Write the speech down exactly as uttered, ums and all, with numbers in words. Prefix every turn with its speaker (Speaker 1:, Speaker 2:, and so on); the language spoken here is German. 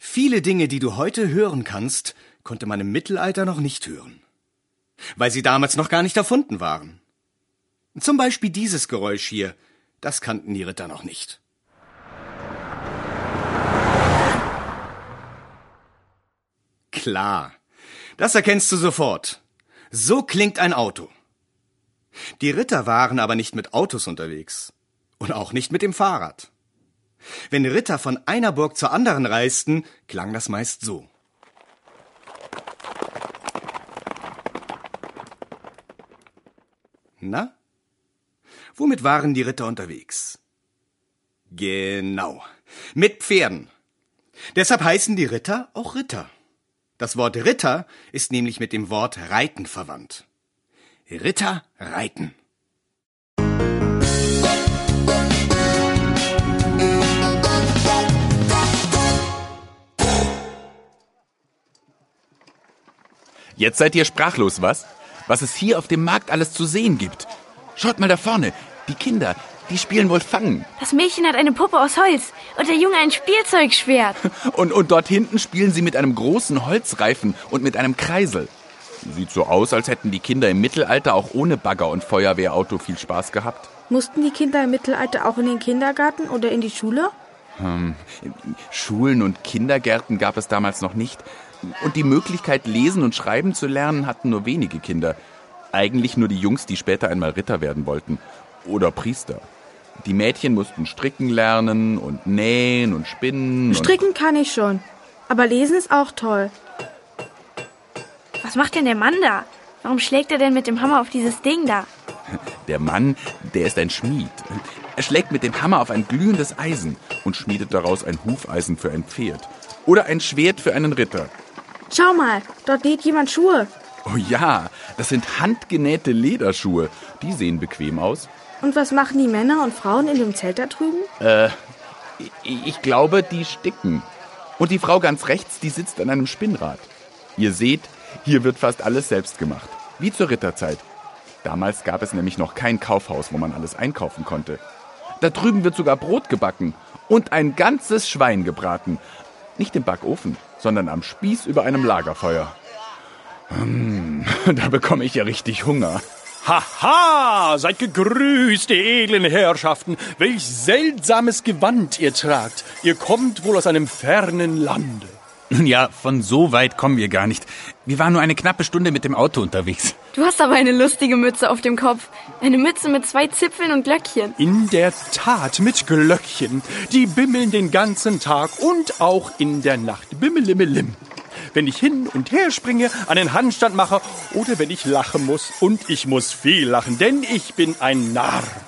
Speaker 1: Viele Dinge, die du heute hören kannst, konnte man im Mittelalter noch nicht hören, weil sie damals noch gar nicht erfunden waren. Zum Beispiel dieses Geräusch hier, das kannten die Ritter noch nicht. Klar, das erkennst du sofort. So klingt ein Auto. Die Ritter waren aber nicht mit Autos unterwegs und auch nicht mit dem Fahrrad. Wenn Ritter von einer Burg zur anderen reisten, klang das meist so. Na? Womit waren die Ritter unterwegs? Genau, mit Pferden. Deshalb heißen die Ritter auch Ritter. Das Wort Ritter ist nämlich mit dem Wort reiten verwandt. Ritter reiten.
Speaker 2: Jetzt seid ihr sprachlos, was? Was es hier auf dem Markt alles zu sehen gibt. Schaut mal da vorne, die Kinder, die spielen wohl Fangen.
Speaker 3: Das Mädchen hat eine Puppe aus Holz und der Junge ein Spielzeugschwert.
Speaker 2: Und, und dort hinten spielen sie mit einem großen Holzreifen und mit einem Kreisel. Sieht so aus, als hätten die Kinder im Mittelalter auch ohne Bagger und Feuerwehrauto viel Spaß gehabt.
Speaker 4: Mussten die Kinder im Mittelalter auch in den Kindergarten oder in die Schule?
Speaker 2: Hm, Schulen und Kindergärten gab es damals noch nicht. Und die Möglichkeit, lesen und schreiben zu lernen, hatten nur wenige Kinder. Eigentlich nur die Jungs, die später einmal Ritter werden wollten. Oder Priester. Die Mädchen mussten stricken lernen und nähen und spinnen.
Speaker 4: Stricken kann ich schon. Aber lesen ist auch toll.
Speaker 3: Was macht denn der Mann da? Warum schlägt er denn mit dem Hammer auf dieses Ding da?
Speaker 2: Der Mann, der ist ein Schmied. Er schlägt mit dem Hammer auf ein glühendes Eisen und schmiedet daraus ein Hufeisen für ein Pferd. Oder ein Schwert für einen Ritter.
Speaker 4: Schau mal, dort näht jemand Schuhe.
Speaker 2: Oh ja, das sind handgenähte Lederschuhe. Die sehen bequem aus.
Speaker 4: Und was machen die Männer und Frauen in dem Zelt da drüben?
Speaker 2: Äh, ich glaube, die sticken. Und die Frau ganz rechts, die sitzt an einem Spinnrad. Ihr seht, hier wird fast alles selbst gemacht. Wie zur Ritterzeit. Damals gab es nämlich noch kein Kaufhaus, wo man alles einkaufen konnte. Da drüben wird sogar Brot gebacken und ein ganzes Schwein gebraten. Nicht im Backofen, sondern am Spieß über einem Lagerfeuer. Hm, da bekomme ich ja richtig Hunger.
Speaker 5: Haha, seid gegrüßt, ihr edlen Herrschaften. Welch seltsames Gewand ihr tragt. Ihr kommt wohl aus einem fernen Lande.
Speaker 6: Nun ja, von so weit kommen wir gar nicht. Wir waren nur eine knappe Stunde mit dem Auto unterwegs.
Speaker 3: Du hast aber eine lustige Mütze auf dem Kopf. Eine Mütze mit zwei Zipfeln und Glöckchen.
Speaker 5: In der Tat mit Glöckchen. Die bimmeln den ganzen Tag und auch in der Nacht. Bimmelimmelim. Wenn ich hin und her springe, einen Handstand mache oder wenn ich lachen muss. Und ich muss viel lachen, denn ich bin ein Narr.